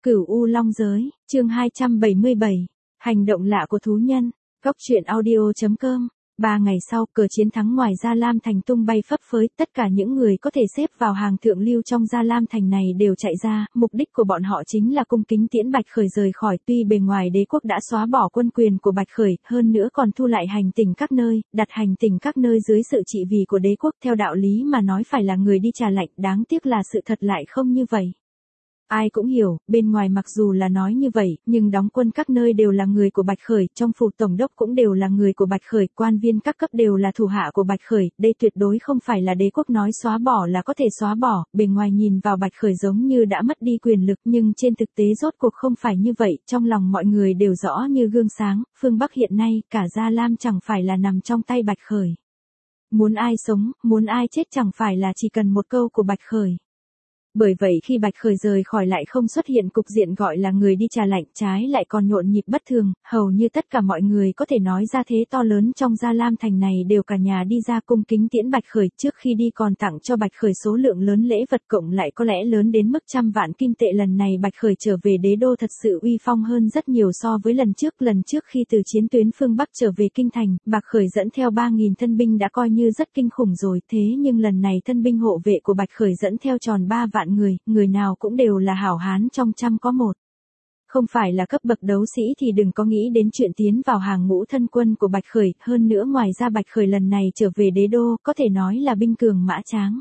Cửu U Long Giới, chương 277, hành động lạ của thú nhân, góc truyện audio.com. 3 ngày sau, cờ chiến thắng ngoài Gia Lam Thành tung bay phấp phới, tất cả những người có thể xếp vào hàng thượng lưu trong Gia Lam Thành này đều chạy ra, mục đích của bọn họ chính là cung kính tiễn Bạch Khởi rời khỏi. Tuy bề ngoài đế quốc đã xóa bỏ quân quyền của Bạch Khởi, hơn nữa còn thu lại hành tỉnh các nơi, đặt hành tỉnh các nơi dưới sự trị vì của đế quốc. Theo đạo lý mà nói phải là người đi trả lệnh, đáng tiếc là sự thật lại không như vậy. Ai cũng hiểu, bên ngoài mặc dù là nói như vậy, nhưng đóng quân các nơi đều là người của Bạch Khởi, trong phủ tổng đốc cũng đều là người của Bạch Khởi, quan viên các cấp đều là thủ hạ của Bạch Khởi, đây tuyệt đối không phải là đế quốc nói xóa bỏ là có thể xóa bỏ. Bề ngoài nhìn vào Bạch Khởi giống như đã mất đi quyền lực, nhưng trên thực tế rốt cuộc không phải như vậy, trong lòng mọi người đều rõ như gương sáng, phương Bắc hiện nay, cả Gia Lam chẳng phải là nằm trong tay Bạch Khởi. Muốn ai sống, muốn ai chết chẳng phải là chỉ cần một câu của Bạch Khởi. Bởi vậy khi Bạch Khởi rời khỏi lại không xuất hiện cục diện gọi là người đi trả lệnh, trái lại còn nhộn nhịp bất thường, hầu như tất cả mọi người có thể nói ra thế to lớn trong Gia Lam Thành này đều cả nhà đi ra cung kính tiễn Bạch Khởi, trước khi đi còn tặng cho Bạch Khởi số lượng lớn lễ vật cộng lại có lẽ lớn đến mức 100 vạn kim tệ. Lần này Bạch Khởi trở về đế đô thật sự uy phong hơn rất nhiều so với lần trước khi từ chiến tuyến phương Bắc trở về kinh thành, Bạch Khởi dẫn theo 3.000 thân binh đã coi như rất kinh khủng rồi, thế nhưng lần này thân binh hộ vệ của Bạch Khởi dẫn theo tròn 3 vạn người nào cũng đều là hảo hán trong trăm có một. Không phải là cấp bậc đấu sĩ thì đừng có nghĩ đến chuyện tiến vào hàng ngũ thân quân của Bạch Khởi, hơn nữa ngoài ra Bạch Khởi lần này trở về đế đô, có thể nói là binh cường mã tráng.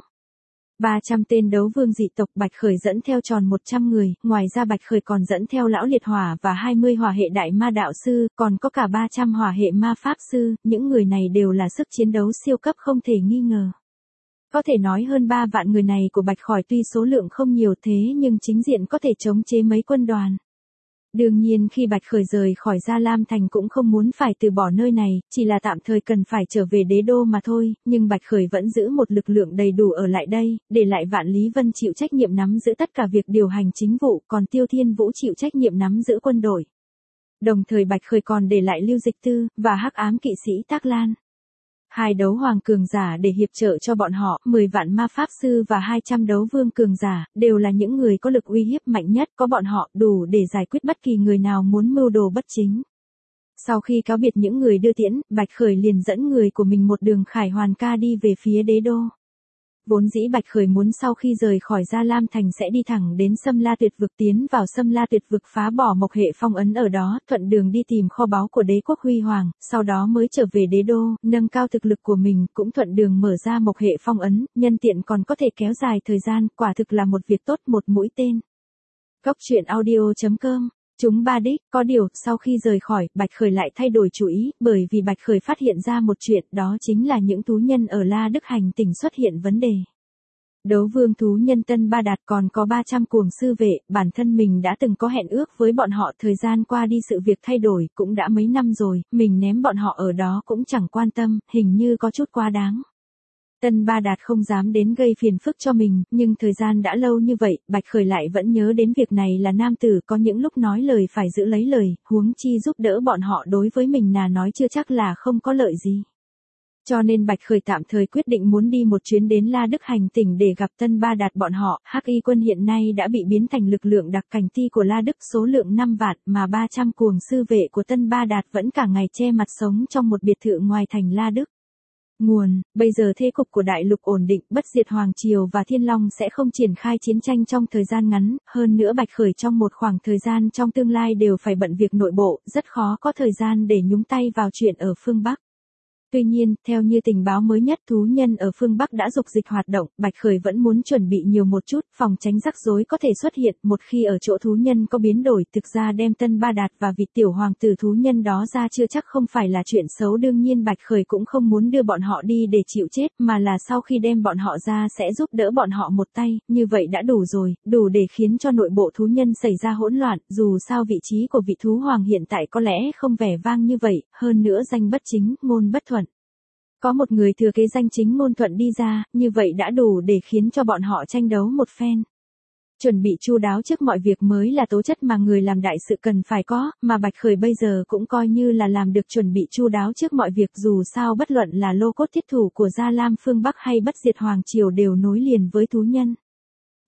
300 tên đấu vương dị tộc Bạch Khởi dẫn theo tròn 100 người, ngoài ra Bạch Khởi còn dẫn theo lão liệt hỏa và 20 hỏa hệ đại ma đạo sư, còn có cả 300 hỏa hệ ma pháp sư, những người này đều là sức chiến đấu siêu cấp không thể nghi ngờ. Có thể nói hơn 3 vạn người này của Bạch Khởi tuy số lượng không nhiều thế nhưng chính diện có thể chống chế mấy quân đoàn. Đương nhiên khi Bạch Khởi rời khỏi Gia Lam Thành cũng không muốn phải từ bỏ nơi này, chỉ là tạm thời cần phải trở về đế đô mà thôi, nhưng Bạch Khởi vẫn giữ một lực lượng đầy đủ ở lại đây, để lại Vạn Lý Vân chịu trách nhiệm nắm giữ tất cả việc điều hành chính vụ, còn Tiêu Thiên Vũ chịu trách nhiệm nắm giữ quân đội. Đồng thời Bạch Khởi còn để lại Lưu Dịch Tư và Hắc Ám Kỵ sĩ Tác Lan. 2 đấu hoàng cường giả để hiệp trợ cho bọn họ, 10 vạn ma pháp sư và 200 đấu vương cường giả, đều là những người có lực uy hiếp mạnh nhất, có bọn họ đủ để giải quyết bất kỳ người nào muốn mưu đồ bất chính. Sau khi cáo biệt những người đưa tiễn, Bạch Khởi liền dẫn người của mình một đường khải hoàn ca đi về phía đế đô. Vốn dĩ Bạch Khởi muốn sau khi rời khỏi Gia Lam Thành sẽ đi thẳng đến Sâm La Tuyệt Vực, tiến vào Sâm La Tuyệt Vực phá bỏ mộc hệ phong ấn ở đó, thuận đường đi tìm kho báu của đế quốc huy hoàng, sau đó mới trở về đế đô, nâng cao thực lực của mình, cũng thuận đường mở ra mộc hệ phong ấn, nhân tiện còn có thể kéo dài thời gian, quả thực là một việc tốt, một mũi tên. Góc truyện audio.com. Chúng ba đích, có điều, sau khi rời khỏi, Bạch Khởi lại thay đổi chủ ý, bởi vì Bạch Khởi phát hiện ra một chuyện, đó chính là những thú nhân ở La Đức hành tỉnh xuất hiện vấn đề. Đấu vương thú nhân Tân Ba Đạt còn có 300 cuồng sư vệ, bản thân mình đã từng có hẹn ước với bọn họ, thời gian qua đi sự việc thay đổi, cũng đã mấy năm rồi, mình ném bọn họ ở đó cũng chẳng quan tâm, hình như có chút quá đáng. Tân Ba Đạt không dám đến gây phiền phức cho mình, nhưng thời gian đã lâu như vậy, Bạch Khởi lại vẫn nhớ đến việc này là nam tử, có những lúc nói lời phải giữ lấy lời, huống chi giúp đỡ bọn họ đối với mình là nói chưa chắc là không có lợi gì. Cho nên Bạch Khởi tạm thời quyết định muốn đi một chuyến đến La Đức hành tỉnh để gặp Tân Ba Đạt bọn họ. Hắc Y quân hiện nay đã bị biến thành lực lượng đặc cảnh ti của La Đức, số lượng 5 vạn, mà 300 cuồng sư vệ của Tân Ba Đạt vẫn cả ngày che mặt sống trong một biệt thự ngoài thành La Đức. Nguồn, bây giờ thế cục của đại lục ổn định, Bất Diệt Hoàng Triều và Thiên Long sẽ không triển khai chiến tranh trong thời gian ngắn, hơn nữa Bạch Khởi trong một khoảng thời gian trong tương lai đều phải bận việc nội bộ, rất khó có thời gian để nhúng tay vào chuyện ở phương Bắc. Tuy nhiên, theo như tình báo mới nhất, thú nhân ở phương Bắc đã dục dịch hoạt động, Bạch Khởi vẫn muốn chuẩn bị nhiều một chút, phòng tránh rắc rối có thể xuất hiện, một khi ở chỗ thú nhân có biến đổi, thực ra đem Tân Ba Đạt và vị tiểu hoàng tử thú nhân đó ra chưa chắc không phải là chuyện xấu. Đương nhiên Bạch Khởi cũng không muốn đưa bọn họ đi để chịu chết, mà là sau khi đem bọn họ ra sẽ giúp đỡ bọn họ một tay, như vậy đã đủ rồi, đủ để khiến cho nội bộ thú nhân xảy ra hỗn loạn, dù sao vị trí của vị thú hoàng hiện tại có lẽ không vẻ vang như vậy, hơn nữa danh bất chính, ngôn bất thuận. Có một người thừa kế danh chính ngôn thuận đi ra, như vậy đã đủ để khiến cho bọn họ tranh đấu một phen. Chuẩn bị chu đáo trước mọi việc mới là tố chất mà người làm đại sự cần phải có, mà Bạch Khởi bây giờ cũng coi như là làm được chuẩn bị chu đáo trước mọi việc, dù sao bất luận là lô cốt thiết thủ của Gia Lam phương Bắc hay Bất Diệt Hoàng Triều đều nối liền với thú nhân.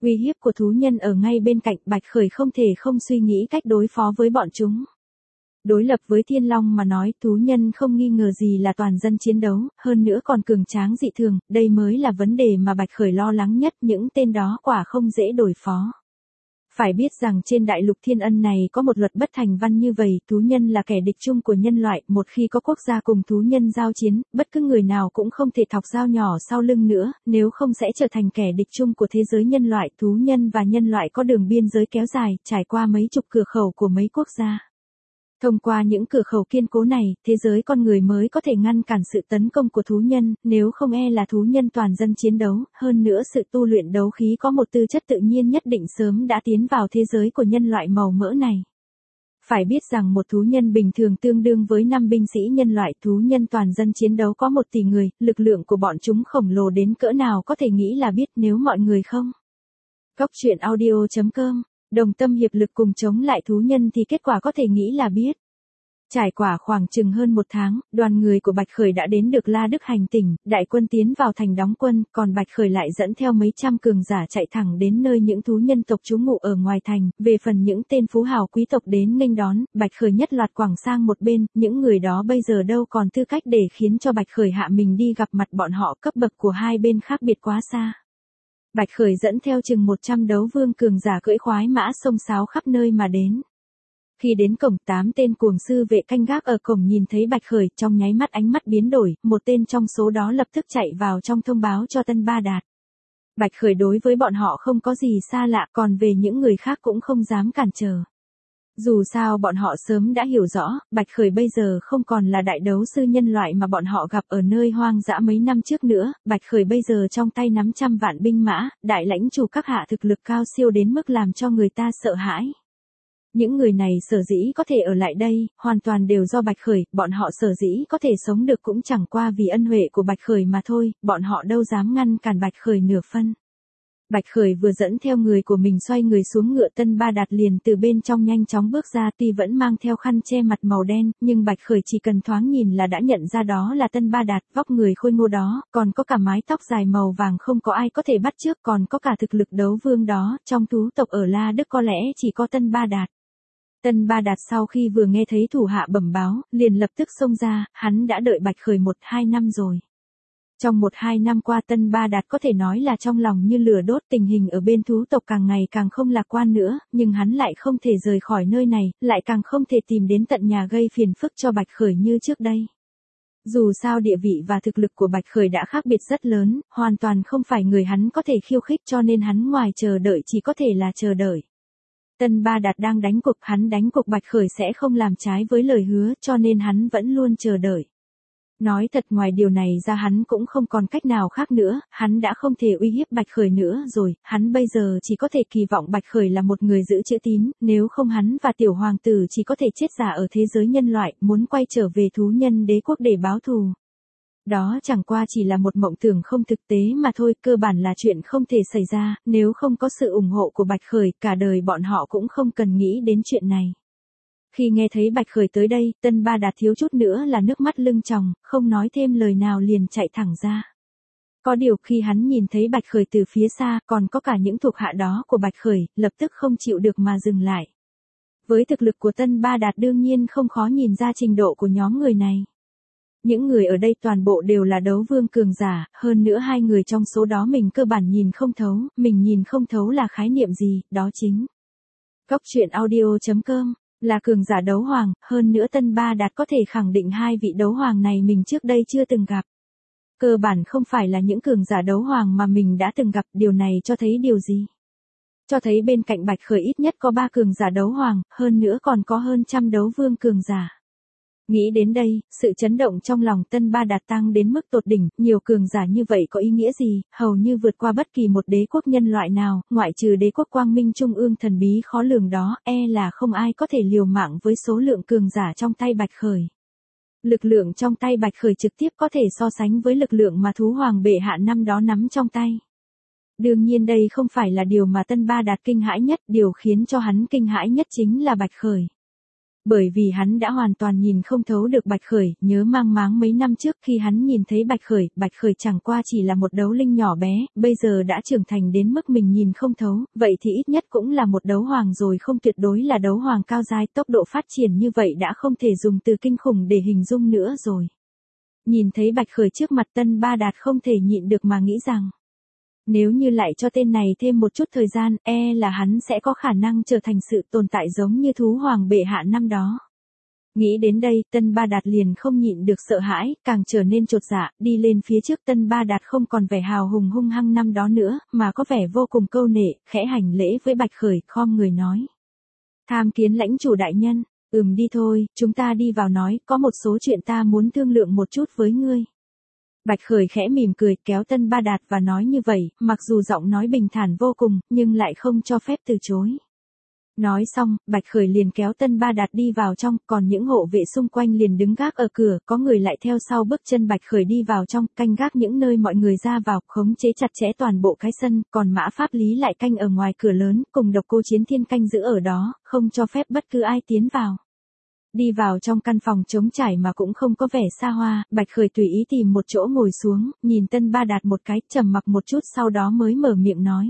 Uy hiếp của thú nhân ở ngay bên cạnh, Bạch Khởi không thể không suy nghĩ cách đối phó với bọn chúng. Đối lập với Thiên Long mà nói, thú nhân không nghi ngờ gì là toàn dân chiến đấu, hơn nữa còn cường tráng dị thường, đây mới là vấn đề mà Bạch Khởi lo lắng nhất, những tên đó quả không dễ đối phó. Phải biết rằng trên đại lục Thiên Ân này có một luật bất thành văn như vậy, thú nhân là kẻ địch chung của nhân loại, một khi có quốc gia cùng thú nhân giao chiến, bất cứ người nào cũng không thể thọc dao nhỏ sau lưng nữa, nếu không sẽ trở thành kẻ địch chung của thế giới nhân loại. Thú nhân và nhân loại có đường biên giới kéo dài, trải qua mấy chục cửa khẩu của mấy quốc gia. Thông qua những cửa khẩu kiên cố này, thế giới con người mới có thể ngăn cản sự tấn công của thú nhân, nếu không là thú nhân toàn dân chiến đấu, hơn nữa sự tu luyện đấu khí có một tư chất tự nhiên nhất định sớm đã tiến vào thế giới của nhân loại màu mỡ này. Phải biết rằng một thú nhân bình thường tương đương với 5 binh sĩ nhân loại, thú nhân toàn dân chiến đấu có 1 tỷ người, lực lượng của bọn chúng khổng lồ đến cỡ nào có thể nghĩ là biết nếu mọi người không. Góc truyện audio.com đồng tâm hiệp lực cùng chống lại thú nhân thì kết quả có thể nghĩ là biết. Trải qua khoảng chừng hơn 1 tháng, đoàn người của Bạch Khởi đã đến được La Đức hành tỉnh, đại quân tiến vào thành đóng quân, còn Bạch Khởi lại dẫn theo mấy trăm cường giả chạy thẳng đến nơi những thú nhân tộc trú ngụ ở ngoài thành. Về phần những tên phú hào quý tộc đến nghênh đón, Bạch Khởi nhất loạt quẳng sang một bên, những người đó bây giờ đâu còn tư cách để khiến cho Bạch Khởi hạ mình đi gặp mặt bọn họ, cấp bậc của hai bên khác biệt quá xa. Bạch Khởi dẫn theo chừng 100 đấu vương cường giả cưỡi khoái mã xông xáo khắp nơi mà đến. Khi đến cổng, 8 tên cuồng sư vệ canh gác ở cổng nhìn thấy Bạch Khởi, trong nháy mắt ánh mắt biến đổi, một tên trong số đó lập tức chạy vào trong thông báo cho Tân Ba Đạt. Bạch Khởi đối với bọn họ không có gì xa lạ, còn về những người khác cũng không dám cản trở. Dù sao bọn họ sớm đã hiểu rõ, Bạch Khởi bây giờ không còn là đại đấu sư nhân loại mà bọn họ gặp ở nơi hoang dã mấy năm trước nữa, Bạch Khởi bây giờ trong tay nắm trăm vạn binh mã, đại lãnh chủ các hạ thực lực cao siêu đến mức làm cho người ta sợ hãi. Những người này sở dĩ có thể ở lại đây, hoàn toàn đều do Bạch Khởi, bọn họ sở dĩ có thể sống được cũng chẳng qua vì ân huệ của Bạch Khởi mà thôi, bọn họ đâu dám ngăn cản Bạch Khởi nửa phân. Bạch Khởi vừa dẫn theo người của mình xoay người xuống ngựa, Tân Ba Đạt liền từ bên trong nhanh chóng bước ra, tuy vẫn mang theo khăn che mặt màu đen, nhưng Bạch Khởi chỉ cần thoáng nhìn là đã nhận ra đó là Tân Ba Đạt, vóc người khôi ngô đó, còn có cả mái tóc dài màu vàng không có ai có thể bắt chước, còn có cả thực lực đấu vương đó, trong thú tộc ở La Đức có lẽ chỉ có Tân Ba Đạt. Tân Ba Đạt sau khi vừa nghe thấy thủ hạ bẩm báo, liền lập tức xông ra, hắn đã đợi Bạch Khởi 1-2 năm rồi. Trong 1-2 năm qua Tân Ba Đạt có thể nói là trong lòng như lửa đốt, tình hình ở bên thú tộc càng ngày càng không lạc quan nữa, nhưng hắn lại không thể rời khỏi nơi này, lại càng không thể tìm đến tận nhà gây phiền phức cho Bạch Khởi như trước đây. Dù sao địa vị và thực lực của Bạch Khởi đã khác biệt rất lớn, hoàn toàn không phải người hắn có thể khiêu khích, cho nên hắn ngoài chờ đợi chỉ có thể là chờ đợi. Tân Ba Đạt đang đánh cuộc, hắn đánh cuộc Bạch Khởi sẽ không làm trái với lời hứa, cho nên hắn vẫn luôn chờ đợi. Nói thật, ngoài điều này ra hắn cũng không còn cách nào khác nữa, hắn đã không thể uy hiếp Bạch Khởi nữa rồi, hắn bây giờ chỉ có thể kỳ vọng Bạch Khởi là một người giữ chữ tín, nếu không hắn và tiểu hoàng tử chỉ có thể chết giả ở thế giới nhân loại, muốn quay trở về thú nhân đế quốc để báo thù. Đó chẳng qua chỉ là một mộng tưởng không thực tế mà thôi, cơ bản là chuyện không thể xảy ra, nếu không có sự ủng hộ của Bạch Khởi, cả đời bọn họ cũng không cần nghĩ đến chuyện này. Khi nghe thấy Bạch Khởi tới đây, Tân Ba Đạt thiếu chút nữa là nước mắt lưng tròng, không nói thêm lời nào liền chạy thẳng ra. Có điều khi hắn nhìn thấy Bạch Khởi từ phía xa, còn có cả những thuộc hạ đó của Bạch Khởi, lập tức không chịu được mà dừng lại. Với thực lực của Tân Ba Đạt đương nhiên không khó nhìn ra trình độ của nhóm người này. Những người ở đây toàn bộ đều là đấu vương cường giả, hơn nữa hai người trong số đó mình cơ bản nhìn không thấu, mình nhìn không thấu là khái niệm gì, đó chính. Góc truyện audio.com là cường giả đấu hoàng, hơn nữa Tân Ba Đạt có thể khẳng định hai vị đấu hoàng này mình trước đây chưa từng gặp. Cơ bản không phải là những cường giả đấu hoàng mà mình đã từng gặp, điều này cho thấy điều gì? Cho thấy bên cạnh Bạch Khởi ít nhất có 3 cường giả đấu hoàng, hơn nữa còn có hơn trăm đấu vương cường giả. Nghĩ đến đây, sự chấn động trong lòng Tân Ba Đạt tăng đến mức tột đỉnh, nhiều cường giả như vậy có ý nghĩa gì, hầu như vượt qua bất kỳ một đế quốc nhân loại nào, ngoại trừ đế quốc Quang Minh Trung ương thần bí khó lường đó, là không ai có thể liều mạng với số lượng cường giả trong tay Bạch Khởi. Lực lượng trong tay Bạch Khởi trực tiếp có thể so sánh với lực lượng mà thú hoàng bệ hạ năm đó nắm trong tay. Đương nhiên đây không phải là điều mà Tân Ba Đạt kinh hãi nhất, điều khiến cho hắn kinh hãi nhất chính là Bạch Khởi. Bởi vì hắn đã hoàn toàn nhìn không thấu được Bạch Khởi, nhớ mang máng mấy năm trước khi hắn nhìn thấy Bạch Khởi chẳng qua chỉ là một đấu linh nhỏ bé, bây giờ đã trưởng thành đến mức mình nhìn không thấu, vậy thì ít nhất cũng là một đấu hoàng rồi, không tuyệt đối là đấu hoàng cao giai, tốc độ phát triển như vậy đã không thể dùng từ kinh khủng để hình dung nữa rồi. Nhìn thấy Bạch Khởi trước mặt, Tân Ba Đạt không thể nhịn được mà nghĩ rằng, nếu như lại cho tên này thêm một chút thời gian, là hắn sẽ có khả năng trở thành sự tồn tại giống như thú hoàng bệ hạ năm đó. Nghĩ đến đây, Tân Ba Đạt liền không nhịn được sợ hãi, càng trở nên chột dạ, đi lên phía trước. Tân Ba Đạt không còn vẻ hào hùng hung hăng năm đó nữa, mà có vẻ vô cùng câu nệ, khẽ hành lễ với Bạch Khởi, khom người nói. Tham kiến lãnh chủ đại nhân, đi thôi, chúng ta đi vào nói, có một số chuyện ta muốn thương lượng một chút với ngươi. Bạch Khởi khẽ mỉm cười, kéo Tân Ba Đạt và nói như vậy, mặc dù giọng nói bình thản vô cùng, nhưng lại không cho phép từ chối. Nói xong, Bạch Khởi liền kéo Tân Ba Đạt đi vào trong, còn những hộ vệ xung quanh liền đứng gác ở cửa, có người lại theo sau bước chân Bạch Khởi đi vào trong, canh gác những nơi mọi người ra vào, khống chế chặt chẽ toàn bộ cái sân, còn Mã Pháp Lý lại canh ở ngoài cửa lớn, cùng Độc Cô Chiến Thiên canh giữ ở đó, không cho phép bất cứ ai tiến vào. Đi vào trong căn phòng trống trải mà cũng không có vẻ xa hoa, Bạch Khởi tùy ý tìm một chỗ ngồi xuống, nhìn Tân Ba Đạt một cái, trầm mặc một chút sau đó mới mở miệng nói.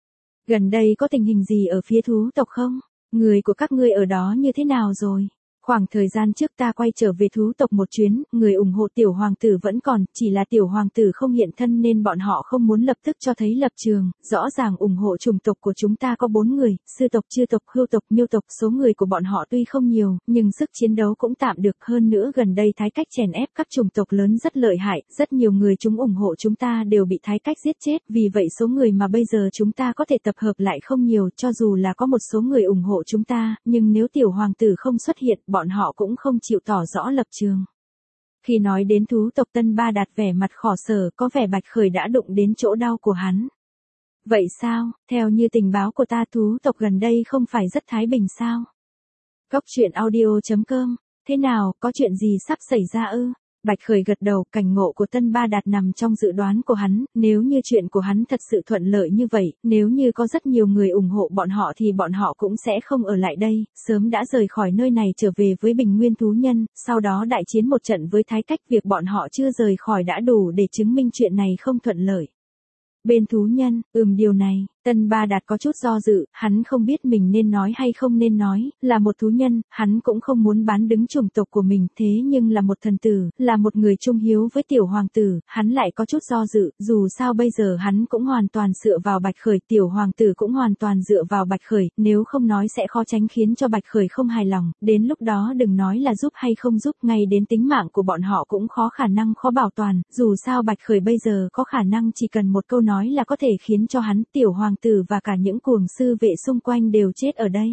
Gần đây có tình hình gì ở phía thú tộc không? Người của các ngươi ở đó như thế nào rồi? Khoảng thời gian trước ta quay trở về thú tộc một chuyến, người ủng hộ tiểu hoàng tử vẫn còn, chỉ là tiểu hoàng tử không hiện thân nên bọn họ không muốn lập tức cho thấy lập trường, rõ ràng ủng hộ chủng tộc của chúng ta có 4 người, sư tộc, chư tộc, hưu tộc, miêu tộc, số người của bọn họ tuy không nhiều, nhưng sức chiến đấu cũng tạm được, hơn nữa gần đây Thái Cách chèn ép các chủng tộc lớn rất lợi hại, rất nhiều người chúng ủng hộ chúng ta đều bị Thái Cách giết chết, vì vậy số người mà bây giờ chúng ta có thể tập hợp lại không nhiều, cho dù là có một số người ủng hộ chúng ta, nhưng nếu tiểu hoàng tử không xuất hiện, bọn họ cũng không chịu tỏ rõ lập trường. Khi nói đến thú tộc, Tân Ba Đạt vẻ mặt khổ sở, có vẻ Bạch Khởi đã đụng đến chỗ đau của hắn. Vậy sao, theo như tình báo của ta thú tộc gần đây không phải rất thái bình sao? Góc truyện audio.com, thế nào, có chuyện gì sắp xảy ra ư? Bạch Khởi gật đầu, cảnh ngộ của Tân Ba Đạt nằm trong dự đoán của hắn, nếu như chuyện của hắn thật sự thuận lợi như vậy, nếu như có rất nhiều người ủng hộ bọn họ thì bọn họ cũng sẽ không ở lại đây, sớm đã rời khỏi nơi này trở về với Bình Nguyên thú nhân, sau đó đại chiến một trận với Thái Cách, việc bọn họ chưa rời khỏi đã đủ để chứng minh chuyện này không thuận lợi. Bên thú nhân, điều này, Tân Ba Đạt có chút do dự, hắn không biết mình nên nói hay không nên nói, là một thú nhân, hắn cũng không muốn bán đứng chủng tộc của mình, thế nhưng là một thần tử, là một người trung hiếu với tiểu hoàng tử, hắn lại có chút do dự, dù sao bây giờ hắn cũng hoàn toàn dựa vào Bạch Khởi, tiểu hoàng tử cũng hoàn toàn dựa vào Bạch Khởi, nếu không nói sẽ khó tránh khiến cho Bạch Khởi không hài lòng, đến lúc đó đừng nói là giúp hay không giúp, ngay đến tính mạng của bọn họ cũng khó bảo toàn, dù sao Bạch Khởi bây giờ có khả năng chỉ cần một câu nói là có thể khiến cho hắn, tiểu hoàng tử và cả những cuồng sư vệ xung quanh đều chết ở đây.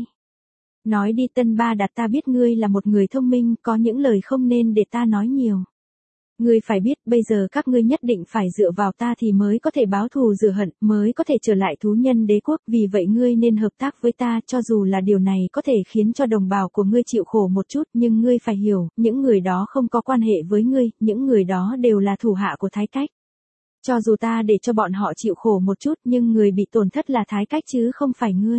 Nói đi Tân Ba Đạt, ta biết ngươi là một người thông minh, có những lời không nên để ta nói nhiều. Ngươi phải biết, bây giờ các ngươi nhất định phải dựa vào ta thì mới có thể báo thù rửa hận, mới có thể trở lại thú nhân đế quốc, vì vậy ngươi nên hợp tác với ta, cho dù là điều này có thể khiến cho đồng bào của ngươi chịu khổ một chút, nhưng ngươi phải hiểu, những người đó không có quan hệ với ngươi, những người đó đều là thủ hạ của Thái Cách. Cho dù ta để cho bọn họ chịu khổ một chút, nhưng người bị tổn thất là Thái Cách chứ không phải ngươi.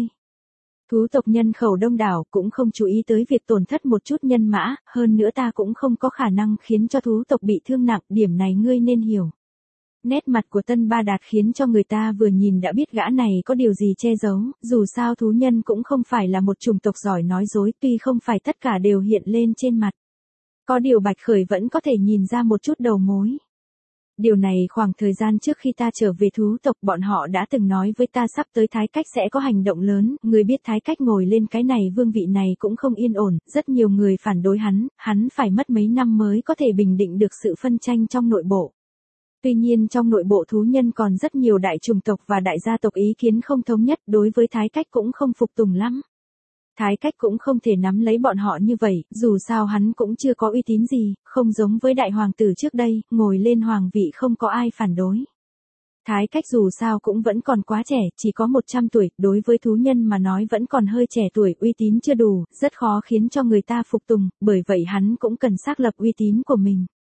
Thú tộc nhân khẩu đông đảo, cũng không chú ý tới việc tổn thất một chút nhân mã, hơn nữa ta cũng không có khả năng khiến cho thú tộc bị thương nặng, điểm này ngươi nên hiểu. Nét mặt của Tân Ba Đạt khiến cho người ta vừa nhìn đã biết gã này có điều gì che giấu, dù sao thú nhân cũng không phải là một chủng tộc giỏi nói dối, tuy không phải tất cả đều hiện lên trên mặt. Có điều Bạch Khởi vẫn có thể nhìn ra một chút đầu mối. Điều này khoảng thời gian trước khi ta trở về thú tộc, bọn họ đã từng nói với ta sắp tới Thái Cách sẽ có hành động lớn, người biết Thái Cách ngồi lên cái này vương vị này cũng không yên ổn, rất nhiều người phản đối hắn phải mất mấy năm mới có thể bình định được sự phân tranh trong nội bộ. Tuy nhiên trong nội bộ thú nhân còn rất nhiều đại chủng tộc và đại gia tộc ý kiến không thống nhất, đối với Thái Cách cũng không phục tùng lắm. Thái Cách cũng không thể nắm lấy bọn họ như vậy, dù sao hắn cũng chưa có uy tín gì, không giống với đại hoàng tử trước đây, ngồi lên hoàng vị không có ai phản đối. Thái Cách dù sao cũng vẫn còn quá trẻ, chỉ có 100 tuổi, đối với thú nhân mà nói vẫn còn hơi trẻ tuổi, uy tín chưa đủ, rất khó khiến cho người ta phục tùng, bởi vậy hắn cũng cần xác lập uy tín của mình.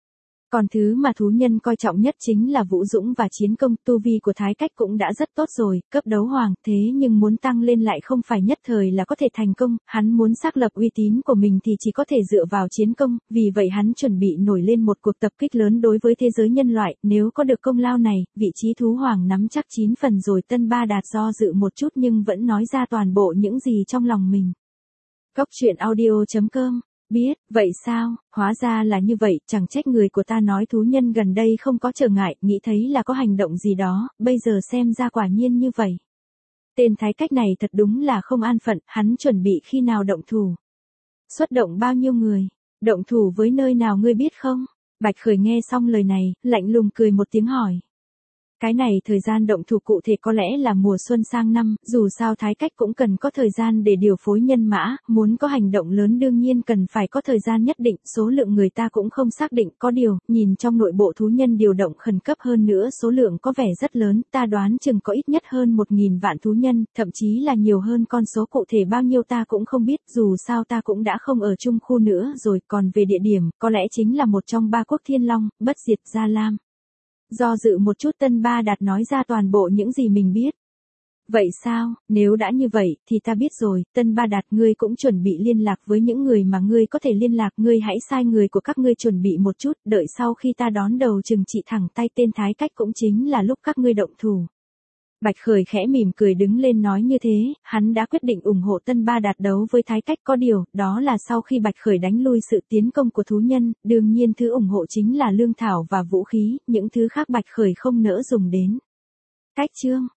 Còn thứ mà thú nhân coi trọng nhất chính là vũ dũng và chiến công, tu vi của Thái Cách cũng đã rất tốt rồi, cấp đấu hoàng, thế nhưng muốn tăng lên lại không phải nhất thời là có thể thành công, hắn muốn xác lập uy tín của mình thì chỉ có thể dựa vào chiến công, vì vậy hắn chuẩn bị nổi lên một cuộc tập kích lớn đối với thế giới nhân loại, nếu có được công lao này, vị trí thú hoàng nắm chắc 9 phần rồi. Tân Ba Đạt do dự một chút nhưng vẫn nói ra toàn bộ những gì trong lòng mình. Góc truyện audio.com Biết, vậy sao, hóa ra là như vậy, chẳng trách người của ta nói thú nhân gần đây không có trở ngại, nghĩ thấy là có hành động gì đó, bây giờ xem ra quả nhiên như vậy. Tên Thái Cách này thật đúng là không an phận, hắn chuẩn bị khi nào động thủ. Xuất động bao nhiêu người, động thủ với nơi nào ngươi biết không? Bạch Khởi nghe xong lời này, lạnh lùng cười một tiếng hỏi. Cái này thời gian động thủ cụ thể có lẽ là mùa xuân sang năm, dù sao Thái Cách cũng cần có thời gian để điều phối nhân mã, muốn có hành động lớn đương nhiên cần phải có thời gian nhất định, số lượng người ta cũng không xác định, có điều, nhìn trong nội bộ thú nhân điều động khẩn cấp hơn nữa số lượng có vẻ rất lớn, ta đoán chừng có ít nhất hơn 1.000 vạn thú nhân, thậm chí là nhiều hơn con số cụ thể bao nhiêu ta cũng không biết, dù sao ta cũng đã không ở chung khu nữa rồi, còn về địa điểm, có lẽ chính là một trong 3 quốc Thiên Long, Bất Diệt, Gia Lam. Do dự một chút Tân Ba Đạt nói ra toàn bộ những gì mình biết. Vậy sao, nếu đã như vậy, thì ta biết rồi, Tân Ba Đạt ngươi cũng chuẩn bị liên lạc với những người mà ngươi có thể liên lạc, ngươi hãy sai người của các ngươi chuẩn bị một chút, đợi sau khi ta đón đầu trừng trị thẳng tay tên Thái Cách cũng chính là lúc các ngươi động thủ. Bạch Khởi khẽ mỉm cười đứng lên nói như thế, hắn đã quyết định ủng hộ Tân Ba Đạt đấu với Thái Cách, có điều, đó là sau khi Bạch Khởi đánh lui sự tiến công của thú nhân, đương nhiên thứ ủng hộ chính là lương thảo và vũ khí, những thứ khác Bạch Khởi không nỡ dùng đến. Cách chương